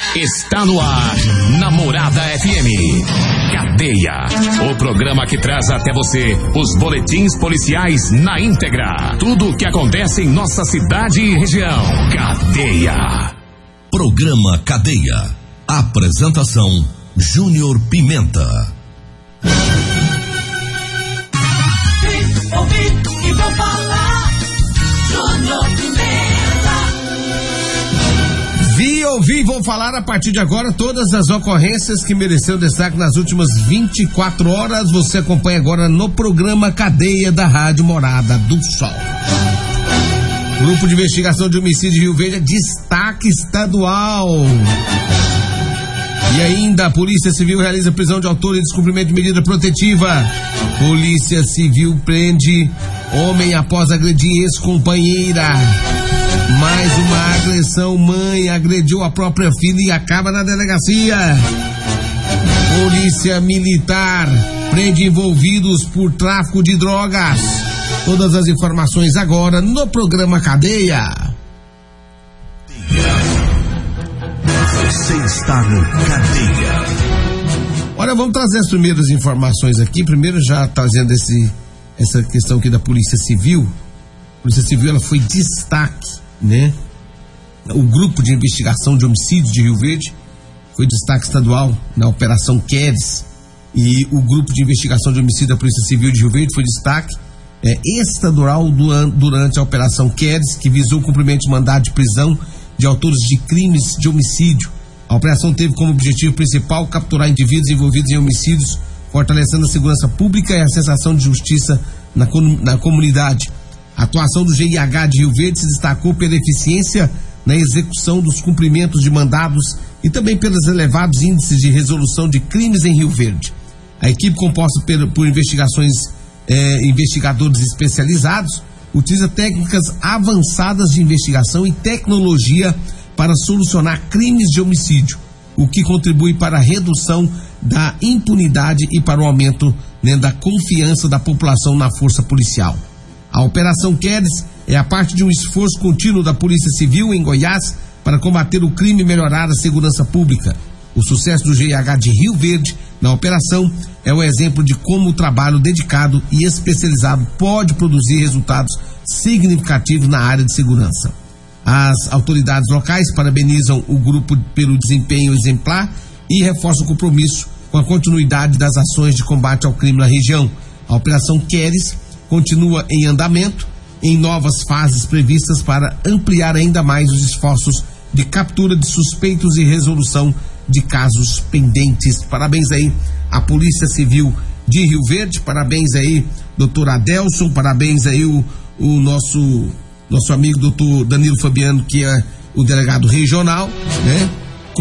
Está no ar, Namorada FM. Cadeia, o programa que traz até você os boletins policiais na íntegra. Tudo o que acontece em nossa cidade e região. Cadeia. Programa Cadeia. Apresentação: Júnior Pimenta. Ouvi e vou falar. Júnior Pimenta. Vi, ouvi, vou falar a partir de agora todas as ocorrências que mereceram destaque nas últimas 24 horas. Você acompanha agora no programa Cadeia da Rádio Morada do Sol. Grupo de Investigação de Homicídio de Rio Verde, destaque estadual. E ainda a Polícia Civil realiza prisão de autor em descumprimento de medida protetiva. Polícia Civil prende homem após agredir ex-companheira. Mais uma agressão, mãe agrediu a própria filha e acaba na delegacia. Polícia Militar prende envolvidos por tráfico de drogas. Todas as informações agora no programa Cadeia. Você está no Cadeia. Olha, vamos trazer as primeiras informações aqui. Primeiro já trazendo essa questão aqui da Polícia Civil. A Polícia Civil, ela foi destaque, né? O Grupo de Investigação de Homicídio de Rio Verde foi destaque estadual na Operação Queres, e o Grupo de Investigação de Homicídio da Polícia Civil de Rio Verde foi destaque estadual durante a Operação Queres, que visou o cumprimento de mandado de prisão de autores de crimes de homicídio. A operação teve como objetivo principal capturar indivíduos envolvidos em homicídios, fortalecendo a segurança pública e a sensação de justiça na comunidade. A atuação do GIH de Rio Verde se destacou pela eficiência na execução dos cumprimentos de mandados e também pelos elevados índices de resolução de crimes em Rio Verde. A equipe, composta por investigadores especializados, utiliza técnicas avançadas de investigação e tecnologia para solucionar crimes de homicídio, o que contribui para a redução da impunidade e para o aumento, né, da confiança da população na força policial. A Operação Queres é a parte de um esforço contínuo da Polícia Civil em Goiás para combater o crime e melhorar a segurança pública. O sucesso do GIH de Rio Verde na operação é um exemplo de como o trabalho dedicado e especializado pode produzir resultados significativos na área de segurança. As autoridades locais parabenizam o grupo pelo desempenho exemplar e reforçam o compromisso com a continuidade das ações de combate ao crime na região. A Operação Queres continua em andamento, em novas fases previstas para ampliar ainda mais os esforços de captura de suspeitos e resolução de casos pendentes. Parabéns aí à Polícia Civil de Rio Verde, parabéns aí doutor Adelson, parabéns aí o nosso amigo doutor Danilo Fabiano, que é o delegado regional, né?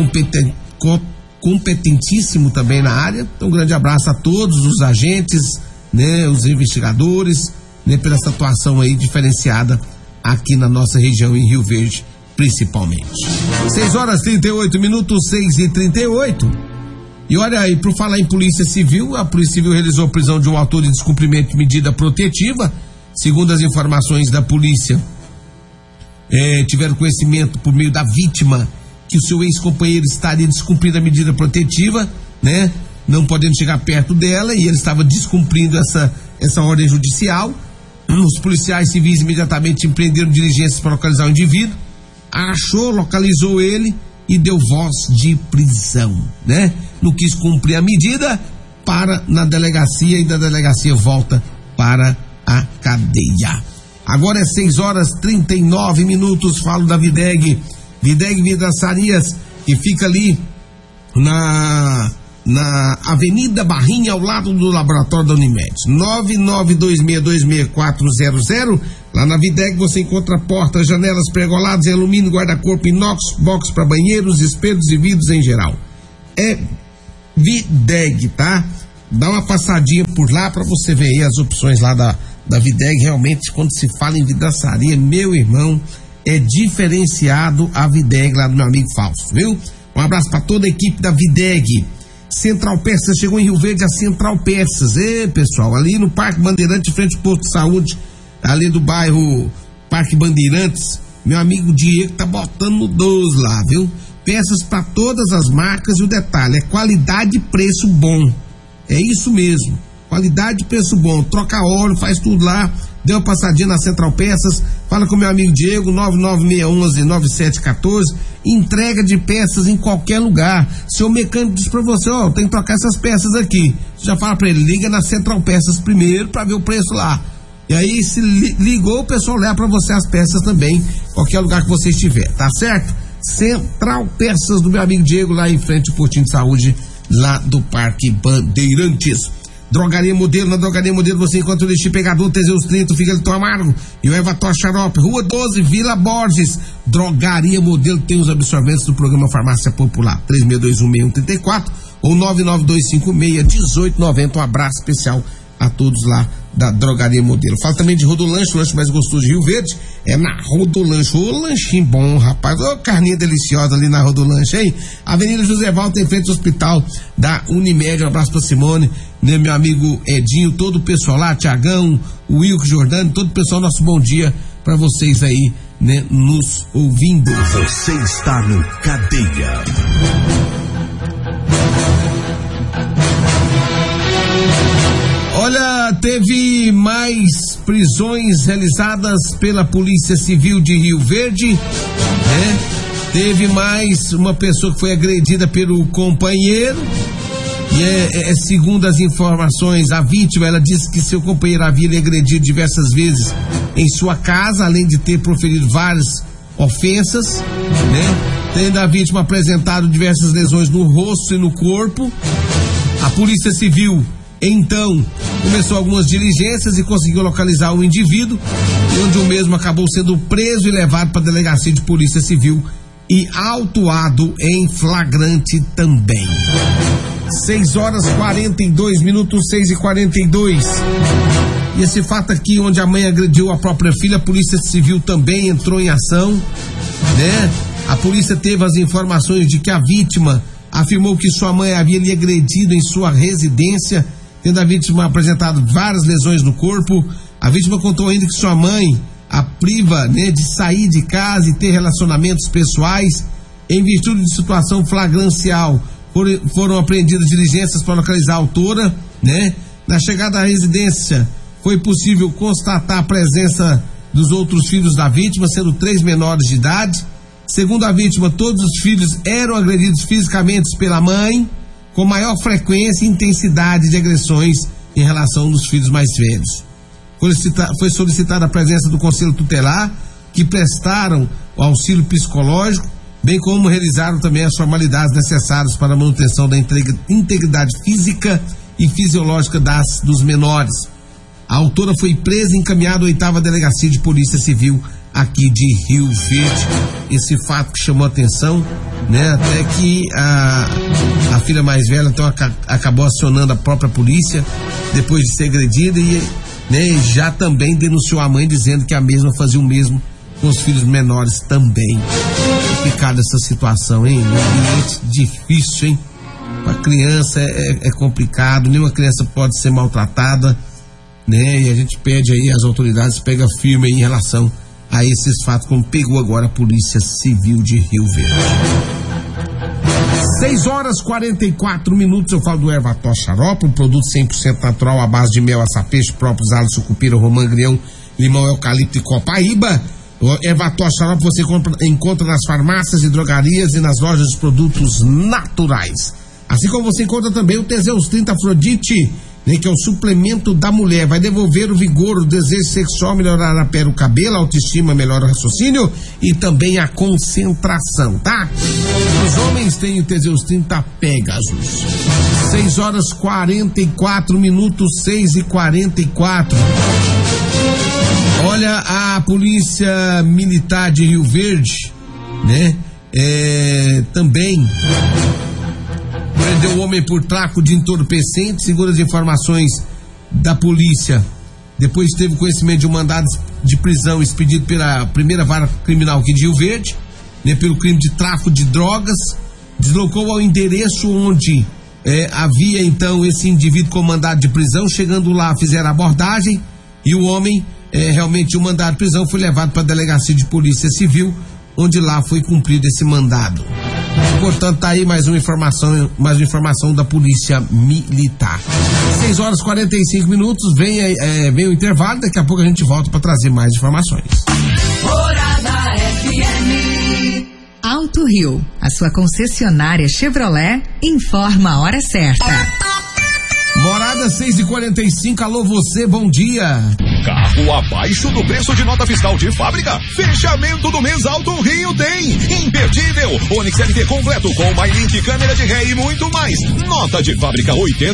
Competentíssimo também na área. Então, um grande abraço a todos os agentes, né, os investigadores, né, pela essa atuação aí diferenciada aqui na nossa região, em Rio Verde, principalmente. 6h38, 6h38. E olha aí, por falar em Polícia Civil, a Polícia Civil realizou a prisão de um autor de descumprimento de medida protetiva. Segundo as informações da polícia, tiveram conhecimento por meio da vítima que o seu ex-companheiro estaria descumprindo a medida protetiva, né? Não podendo chegar perto dela, e ele estava descumprindo essa ordem judicial. Os policiais civis imediatamente empreenderam diligências para localizar o indivíduo, localizou ele e deu voz de prisão, né? Não quis cumprir a medida, para na delegacia, e da delegacia volta para a cadeia. Agora é 6h39, falo da Videg Vidraçarias, que fica ali na Avenida Barrinha, ao lado do laboratório da Unimed. 9926266400. Lá na Videg você encontra portas, janelas pergoladas em alumínio, guarda-corpo inox, box para banheiros, espelhos e vidros em geral. É Videg, tá? Dá uma passadinha por lá para você ver aí as opções lá da Videg. Realmente, quando se fala em vidraçaria, meu irmão, é diferenciado a Videg lá do meu amigo Fausto, viu? Um abraço para toda a equipe da Videg. Central Peças, chegou em Rio Verde a Central Peças. Pessoal, ali no Parque Bandeirantes, frente ao posto de saúde, ali do bairro Parque Bandeirantes, meu amigo Diego tá botando no 12 lá, viu? peças para todas as marcas, e o detalhe é qualidade e preço bom. É isso mesmo, qualidade e preço bom. Troca óleo, faz tudo lá. Dê uma passadinha na Central Peças, fala com meu amigo Diego, 99611-9714, entrega de peças em qualquer lugar. Seu mecânico diz pra você, tem que trocar essas peças aqui. Você já fala pra ele, liga na Central Peças primeiro pra ver o preço lá. E aí, se ligou, o pessoal leva pra você as peças também, qualquer lugar que você estiver, tá certo? Central Peças do meu amigo Diego, lá em frente ao Postinho de Saúde, lá do Parque Bandeirantes. Drogaria Modelo, na Drogaria Modelo você encontra o Lixi Pegador, Teseus 30, Fígado Amargo e o Evator Xarope, Rua 12, Vila Borges. Drogaria Modelo tem os absorventes do programa Farmácia Popular, 36216134 ou 992561890. Um abraço especial a todos lá da Drogaria Modelo. Fala também de Rodolanche, o lanche mais gostoso de Rio Verde é na Rodolanche. Ô lanchinho bom, rapaz, ô carninha deliciosa ali na Rodolanche, hein? Avenida José Valter, em frente ao hospital da Unimed. Um abraço pra Simone, né, meu amigo Edinho, todo o pessoal lá, Tiagão, o Wilco Jordano, todo o pessoal, nosso bom dia pra vocês aí, né, nos ouvindo. Você está no Cadeia. Olha, teve mais prisões realizadas pela Polícia Civil de Rio Verde, né? Teve mais uma pessoa que foi agredida pelo companheiro, e segundo as informações, a vítima, ela disse que seu companheiro havia lhe agredido diversas vezes em sua casa, além de ter proferido várias ofensas, né? Tendo a vítima apresentado diversas lesões no rosto e no corpo. A Polícia Civil então começou algumas diligências e conseguiu localizar o indivíduo, onde o mesmo acabou sendo preso e levado para a delegacia de Polícia Civil e autuado em flagrante também. 6h42, 6h42. E esse fato aqui, onde a mãe agrediu a própria filha, a Polícia Civil também entrou em ação, né? A polícia teve as informações de que a vítima afirmou que sua mãe havia lhe agredido em sua residência, tendo a vítima apresentado várias lesões no corpo. A vítima contou ainda que sua mãe a priva, né, de sair de casa e ter relacionamentos pessoais. Em virtude de situação flagrancial, foram apreendidas diligências para localizar a autora, né? Na chegada à residência, foi possível constatar a presença dos outros filhos da vítima, sendo 3 menores de idade. Segundo a vítima, todos os filhos eram agredidos fisicamente pela mãe, com maior frequência e intensidade de agressões em relação aos filhos mais velhos. Foi solicitada a presença do Conselho Tutelar, que prestaram o auxílio psicológico, bem como realizaram também as formalidades necessárias para a manutenção da integridade física e fisiológica dos menores. A autora foi presa e encaminhada à 8ª Delegacia de Polícia Civil aqui de Rio Verde. Esse fato que chamou a atenção, né? Até que a filha mais velha então acabou acionando a própria polícia depois de ser agredida e, né, já também denunciou a mãe, dizendo que a mesma fazia o mesmo com os filhos menores também. Complicada essa situação, hein? Um ambiente difícil, hein? A criança é complicado, nenhuma criança pode ser maltratada, né? E a gente pede aí às autoridades, pega firme aí em relação a esses fatos, como pegou agora a Polícia Civil de Rio Verde. 6h44, eu falo do Evator Xarope, um produto 100% natural à base de mel, açapeixe, próprios, alho, sucupira, romã, agrião, limão, eucalipto e copaíba. O Evator Xarope você encontra nas farmácias e drogarias e nas lojas de produtos naturais. Assim como você encontra também o Teseus 30 Afrodite, né, que é o suplemento da mulher. Vai devolver o vigor, o desejo sexual, melhorar a pele, o cabelo, a autoestima, melhora o raciocínio e também a concentração, tá? Os homens têm o Teseus 30 Pegasus. 6h44, 6h44. Olha, a Polícia Militar de Rio Verde, né, também prendeu o homem por tráfico de entorpecente. Segundo as informações da polícia, depois teve conhecimento de um mandado de prisão expedido pela primeira vara criminal aqui de Rio Verde, né, pelo crime de tráfico de drogas. Deslocou ao endereço onde havia então esse indivíduo com mandado de prisão. Chegando lá, fizeram a abordagem e o homem, realmente o mandado de prisão, foi levado para a Delegacia de Polícia Civil, onde lá foi cumprido esse mandado. Portanto, tá aí mais uma informação da Polícia Militar. 6h45, vem o intervalo, daqui a pouco a gente volta para trazer mais informações. Morada FM. Auto Rio, a sua concessionária Chevrolet, informa a hora certa. Morada 6h45, alô você, bom dia. Carro abaixo do preço de nota fiscal de fábrica? Fechamento do mês Auto Rio tem. Imperdível. Onix LT completo com MyLink, câmera de ré e muito mais. Nota de fábrica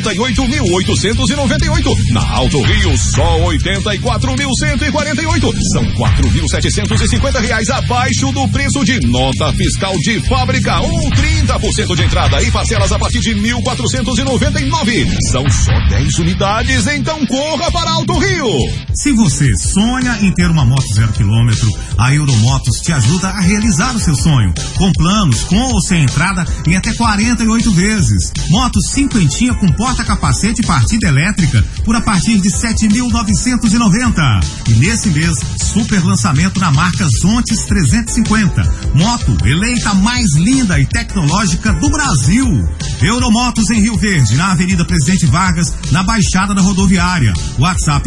88.898. Na Auto Rio só 84.148. São R$4.750 abaixo do preço de nota fiscal de fábrica. Ou 30% de entrada e parcelas a partir de R$1.499. São só 10 unidades, então corra para Auto Rio. Se você sonha em ter uma moto 0 km, a Euromotos te ajuda a realizar o seu sonho. Com planos com ou sem entrada em até 48 vezes. Moto cinquentinha com porta-capacete e partida elétrica por a partir de 7.990. E nesse mês, super lançamento na marca Zontes 350. Moto eleita a mais linda e tecnológica do Brasil. Euromotos em Rio Verde, na Avenida Presidente Vargas, na Baixada da Rodoviária. WhatsApp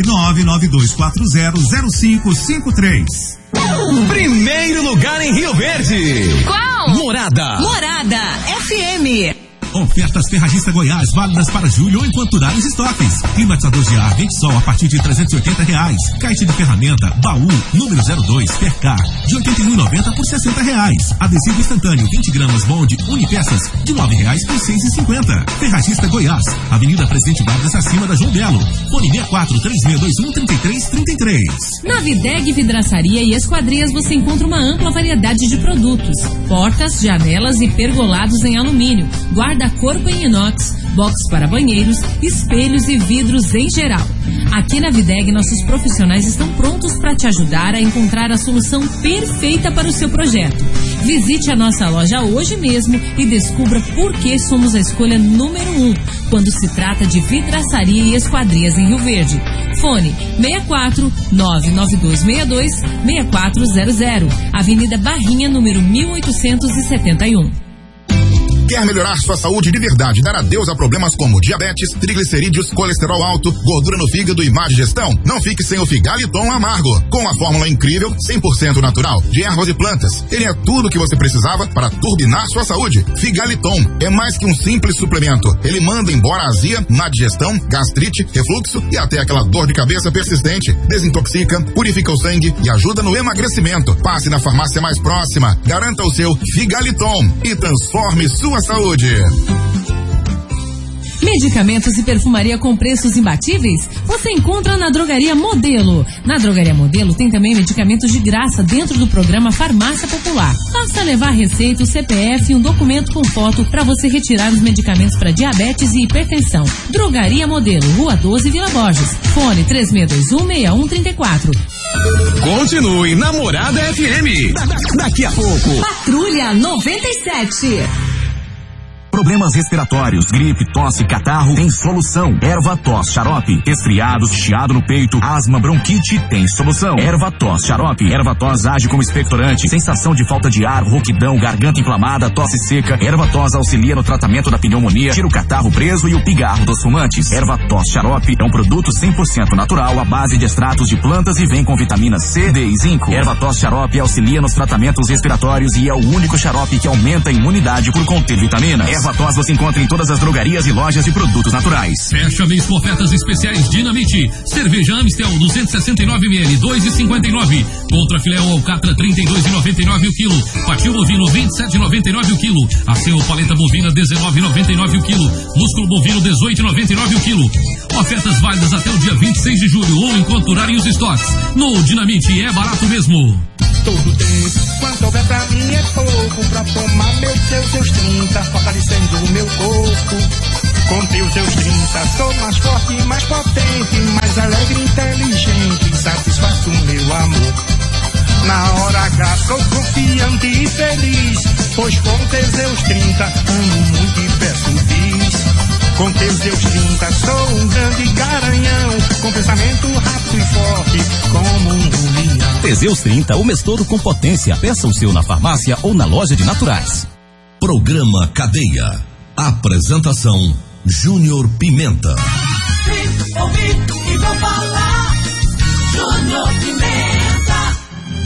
992400553. Primeiro lugar em Rio Verde. Qual? Morada FM. Ofertas Ferragista Goiás, válidas para julho ou enquanto durarem os estoques. Climatizador de ar Ventesol a partir de R$380. Caixa de ferramenta, baú, número 02, Percar, de R$81,90 por R$60. Adesivo instantâneo, 20 gramas, molde, unipeças, de R$9 por R$6,50. Ferragista Goiás, Avenida Presidente Vargas, acima da João Belo. Fone 64-3621-3333. Na Videg Vidraçaria e Esquadrias você encontra uma ampla variedade de produtos. Portas, janelas e pergolados em alumínio. Guarda-corpo em inox, box para banheiros, espelhos e vidros em geral. Aqui na Videg, nossos profissionais estão prontos para te ajudar a encontrar a solução perfeita para o seu projeto. Visite a nossa loja hoje mesmo e descubra por que somos a escolha número 1 quando se trata de vidraçaria e esquadrias em Rio Verde. Fone 64 99262 6400, Avenida Barrinha, número 1871. Quer melhorar sua saúde de verdade, dar adeus a problemas como diabetes, triglicerídeos, colesterol alto, gordura no fígado e má digestão? Não fique sem o Figaliton Amargo. Com a fórmula incrível, 100% natural, de ervas e plantas. Ele é tudo o que você precisava para turbinar sua saúde. Figaliton é mais que um simples suplemento. Ele manda embora a azia, má digestão, gastrite, refluxo e até aquela dor de cabeça persistente. Desintoxica, purifica o sangue e ajuda no emagrecimento. Passe na farmácia mais próxima, garanta o seu Figaliton e transforme sua saúde. Medicamentos e perfumaria com preços imbatíveis? Você encontra na Drogaria Modelo. Na Drogaria Modelo tem também medicamentos de graça dentro do programa Farmácia Popular. Basta levar receita, o CPF e um documento com foto para você retirar os medicamentos para diabetes e hipertensão. Drogaria Modelo, Rua 12, Vila Borges. Fone 36216134. Continue na Morada FM. Daqui a pouco. Patrulha 97. Problemas respiratórios, gripe, tosse, catarro, tem solução. Erva-tos Xarope. Resfriados, chiado no peito, asma, bronquite, tem solução. Erva-tos Xarope. Erva-tos age como expectorante. Sensação de falta de ar, rouquidão, garganta inflamada, tosse seca. Erva-tos auxilia no tratamento da pneumonia, tira o catarro preso e o pigarro dos fumantes. Erva-tos Xarope é um produto 100% natural à base de extratos de plantas e vem com vitamina C, D e zinco. Erva-tos Xarope auxilia nos tratamentos respiratórios e é o único xarope que aumenta a imunidade por conter vitaminas. Erva-tos você encontra em todas as drogarias e lojas de produtos naturais. Fecha mês com ofertas especiais Dinamite. Cerveja Amstel 269ml, 2,59. Contra filé ou alcatra 32,99 o quilo. Patinho bovino 27,99 o quilo. Aceu paleta bovina 19,99 o quilo. Músculo bovino 18,99 o quilo. Ofertas válidas até o dia 26 de julho ou enquanto durarem os estoques. No Dinamite é barato mesmo. Todo tempo, quanto houver pra mim é pouco pra tomar seus 30, fortalecendo o meu corpo. Com teus 30, sou mais forte, mais potente, mais alegre, inteligente, satisfaço o meu amor. Na hora H sou confiante e feliz, pois com teus 30 amo muito e peço bis. Com teus 30 sou um grande garanhão, com pensamento rápido e forte, como um leão. Teseus 30, o mês todo com potência. Peça o seu na farmácia ou na loja de naturais. Programa Cadeia. Apresentação Júnior Pimenta. Vim, ouvi e vou falar. Júnior Pimenta.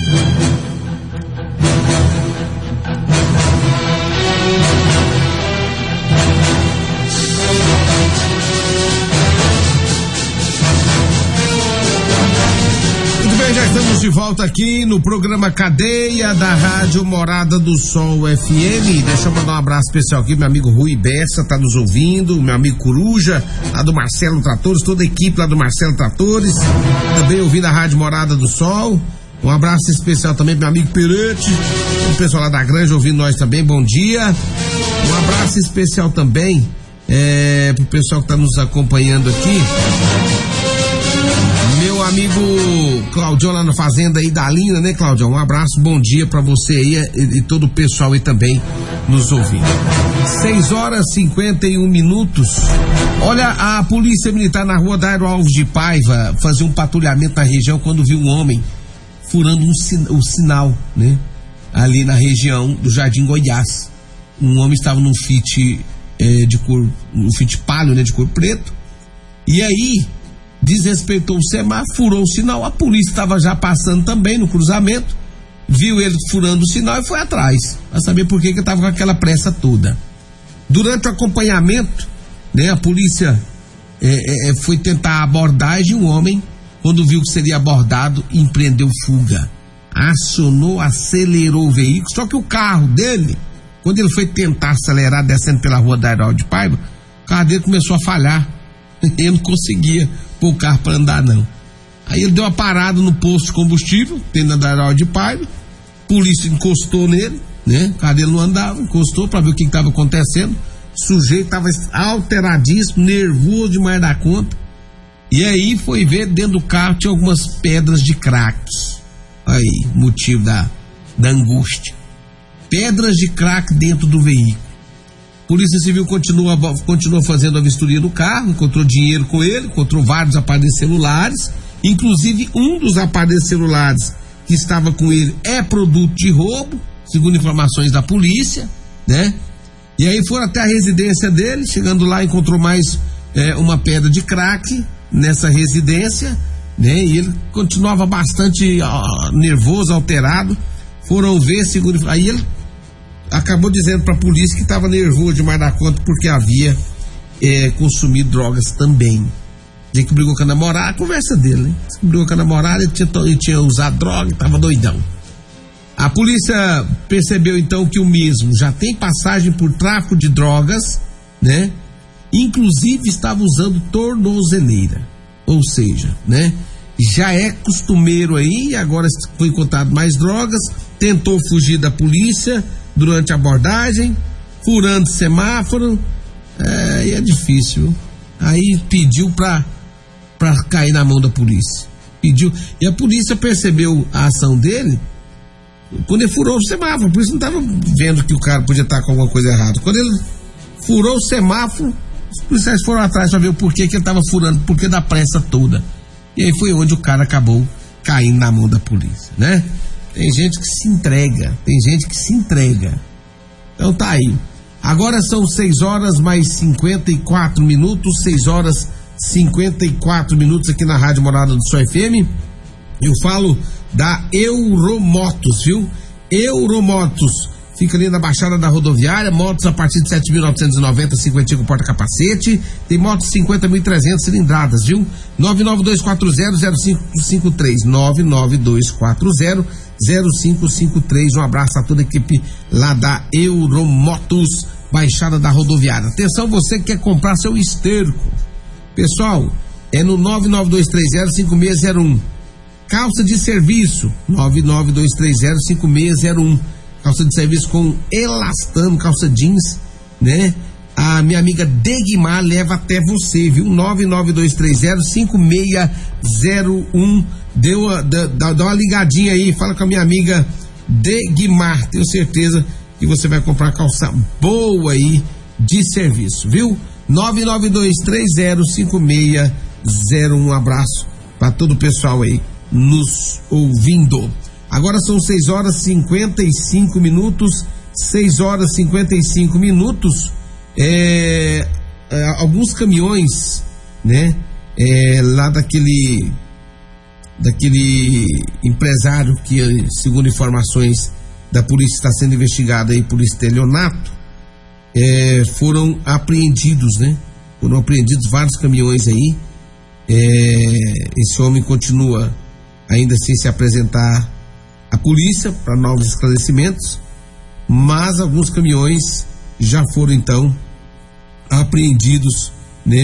Muito bem, já estamos de volta aqui no programa Cadeia da Rádio Morada do Sol FM. Deixa eu mandar um abraço especial aqui, meu amigo Rui Bessa tá nos ouvindo, meu amigo Coruja, lá do Marcelo Tratores, toda a equipe lá do Marcelo Tratores, também ouvindo a Rádio Morada do Sol. Um abraço especial também pro meu amigo Perete, o pessoal lá da Granja ouvindo nós também, bom dia. Um abraço especial também pro pessoal que tá nos acompanhando aqui. Meu amigo Claudião lá na fazenda aí da Linda, né, Claudião? Um abraço, bom dia pra você aí e todo o pessoal aí também nos ouvindo. 6h51. Olha, a polícia militar na rua Dairo Alves de Paiva fazia um patrulhamento na região quando viu um homem furando o sinal, né? Ali na região do Jardim Goiás. Um homem estava num Fit um Fit Palio, né, de cor preto. E aí desrespeitou o semáforo, furou o sinal. A polícia estava já passando também no cruzamento, viu ele furando o sinal e foi atrás, para saber por que ele estava com aquela pressa toda. Durante o acompanhamento, né, a polícia foi tentar a abordagem. Um homem, quando viu que seria abordado, empreendeu fuga, acionou, acelerou o veículo. Só que o carro dele, quando ele foi tentar acelerar descendo pela rua Dairo Alves de Paiva, o carro dele começou a falhar. Ele não conseguia pôr o carro para andar, não. Aí ele deu uma parada no posto de combustível, tendo na Dairo Alves de Paiva. Polícia encostou nele, né? O carro dele não andava, encostou para ver o que estava acontecendo. O sujeito estava alteradíssimo, nervoso demais da conta. E aí foi ver, dentro do carro tinha algumas pedras de crack. Aí, motivo da angústia. Pedras de crack dentro do veículo. Polícia Civil continua fazendo a vistoria do carro, encontrou dinheiro com ele, encontrou vários aparelhos celulares, inclusive um dos aparelhos celulares que estava com ele é produto de roubo, segundo informações da polícia, né? E aí foram até a residência dele, chegando lá encontrou mais uma pedra de crack nessa residência, né? E ele continuava bastante nervoso, alterado. Foram ver, segundo... Aí ele acabou dizendo pra polícia que estava nervoso demais da conta porque havia consumido drogas também. Dizia que brigou com a namorada, a conversa dele, né? Brigou com a namorada, ele tinha usado droga, estava doidão. A polícia percebeu então que o mesmo já tem passagem por tráfico de drogas, né? Inclusive estava usando tornozeleira, ou seja, né? Já é costumeiro aí, agora foi encontrado mais drogas, tentou fugir da polícia durante a abordagem, furando semáforo, e é difícil. Aí pediu pra cair na mão da polícia. Pediu, e a polícia percebeu a ação dele quando ele furou o semáforo. A polícia não estava vendo que o cara podia estar com alguma coisa errada. Quando ele furou o semáforo, os policiais foram atrás para ver o porquê que ele estava furando, o porquê da pressa toda. E aí foi onde o cara acabou caindo na mão da polícia, né? Tem gente que se entrega, Então tá aí. Agora são 6h54, 6h54 aqui na Rádio Morada do Sol FM. Eu falo da Euromotos, viu? Euromotos. Fica ali na Baixada da Rodoviária, motos a partir de 7.990, 55 porta-capacete, tem motos 50.300 cilindradas, viu? 99240-0553, 99240-0553, um abraço a toda a equipe lá da Euromotos, Baixada da Rodoviária. Atenção, você que quer comprar seu esterco, pessoal, é no 99230-5601, calça de serviço, 99230-5601, calça de serviço com elastano, calça jeans, né? A minha amiga Degmar leva até você, viu? 99230-5601. Dá uma ligadinha aí, fala com a minha amiga Degmar. Tenho certeza que você vai comprar calça boa aí de serviço, viu? 99230-5601. Um abraço para todo o pessoal aí nos ouvindo. Agora são 6h55. 6h55. Alguns caminhões, né? Lá daquele empresário que, segundo informações da polícia, está sendo investigado aí por estelionato, foram apreendidos, né? Foram apreendidos vários caminhões aí. Esse homem continua ainda sem se apresentar à polícia para novos esclarecimentos, mas alguns caminhões já foram então apreendidos, né,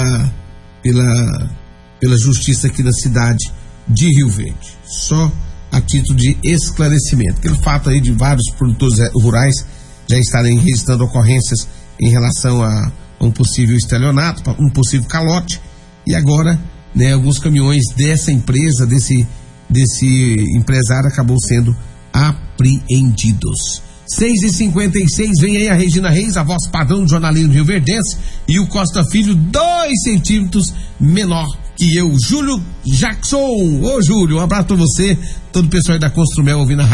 pela justiça aqui na cidade de Rio Verde. Só a título de esclarecimento. Aquele fato aí de vários produtores rurais já estarem registrando ocorrências em relação a um possível estelionato, um possível calote, e agora, né, alguns caminhões dessa empresa, desse empresário, acabou sendo apreendidos. 6h56, vem aí a Regina Reis, a voz padrão do jornalismo rioverdense, e o Costa Filho, 2 centímetros menor que eu, Júlio Jackson. Ô Júlio, um abraço pra você, todo o pessoal aí da Construmel ouvindo a